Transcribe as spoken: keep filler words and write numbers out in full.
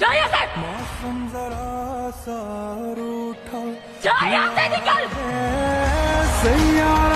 जा यहाँ से। मौसम जरा सा रूठा, जा यहाँ से, निकल। सैयारा